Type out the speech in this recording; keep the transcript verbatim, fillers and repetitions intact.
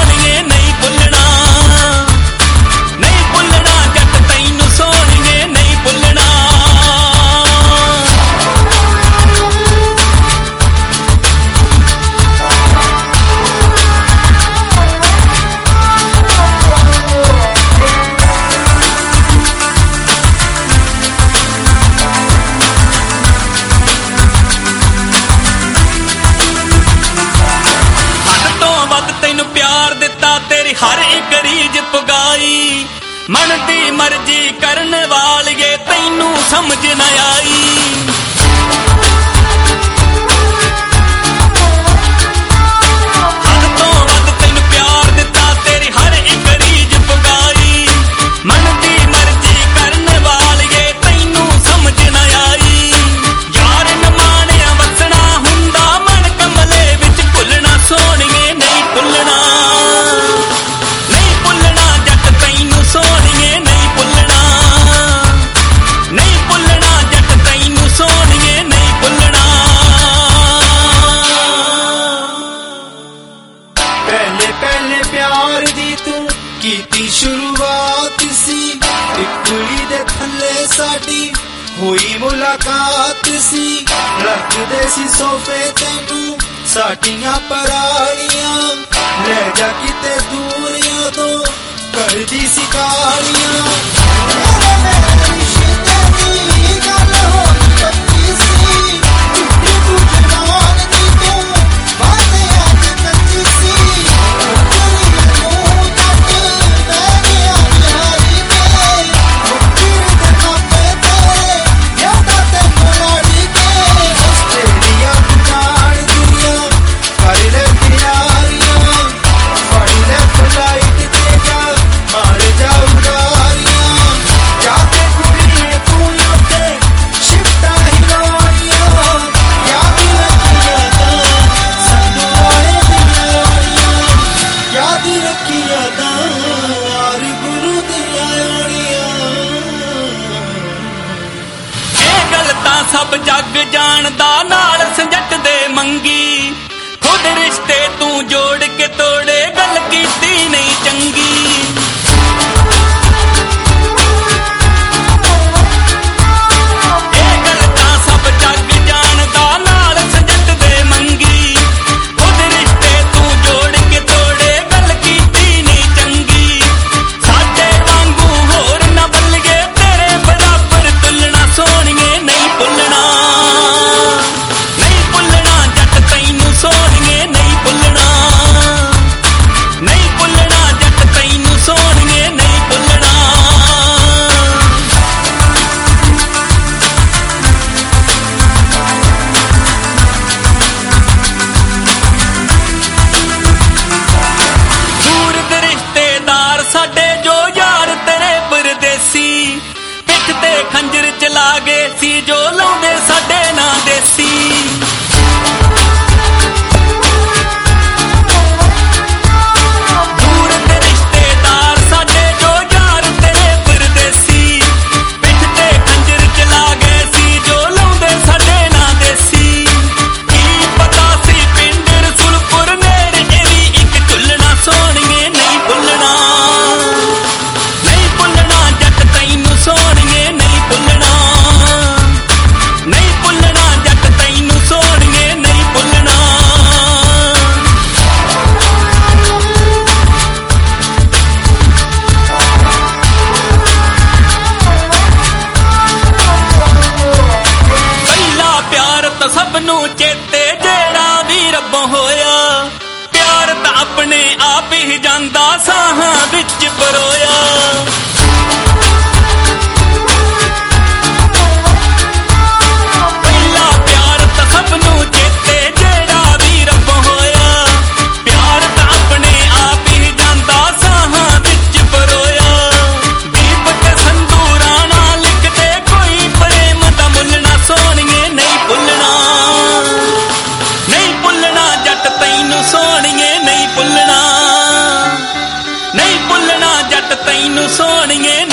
सोहणिए नहीं भुलना, नहीं भुलना जट तैनू सोहणिए नहीं भुलना। तेरी हर एक रीज पुगाई, मन दी मर्जी करने वालिए तैनू समझ न आई। हद तो वध तैनू प्यार दिता तेरी हर एक रीज पुगाई, मन दी मर्जी करने वालिए तैनू समझ न आई। यार न मानिया वसना हुंदा मन कमले विच भुलना सोहणिए नहीं भुलना, सोहणिए नहीं भुलना, नहीं भुलना जट तैनू सोहणिए नहीं भुलना। पहले पहले प्यार दी तू कीती शुरुआत सी, इक कुड़ी दे थल्ले साडी होई मुलाकात सी। रखदे सी सोफे तैनू साडियां पराणियां, ले जा किते दूर तो करदी सी कालियां। मेरे मेरे रिश्ते दी गल होई कच्ची सी, टुटी तू जवान दी तू बातें अज कच्ची सी। तेरी मैनू तक मैं गया यारी के, मुक्तिर दे कापे तेरे यादा ते मोड़ी के। आस्ट्रेलिया जान दुनिया कर ले तैयारियां, फड़ ले फ्लाइट ते जा मार जा उड़ारियां। जाके कुड़िए तू योते शिफ्टा हिलारियां, याद रखिया दा संदू आए दियां, याद रखिया दा यार गुरु दियां यारियां। ये गल तां सब जग जानदा नाल संजट दे मंगी, खुद रिश्ते तू जोड़ के तोड़े गल कीती नहीं चंगी। खंजर चला गए सी जो लाउंदे साडे ना देसी। दूर दे रिश्तेदार साडे जो यार तेरे परदेसी, पिठ ते खंजर चला गए सी जो लाउंदे साडे ना देसी। की पता सी पिंड रसूलपुर नेड़े एवी इक झुलना सोहणिए नहीं भुलना, नहीं भुलना जट तैनू सोहणिए नहीं भुलना, नहीं भुलना जट तैनू सोहणिए नहीं भुलना। पहला प्यार तो सबनू चेते जेड़ा भी रब्बों होया, प्यार तो अपने आप ही जांदा साहां विच परोया। सोहणिए नहीं भुलना, नहीं भुलना जट तैनू सोहणिए।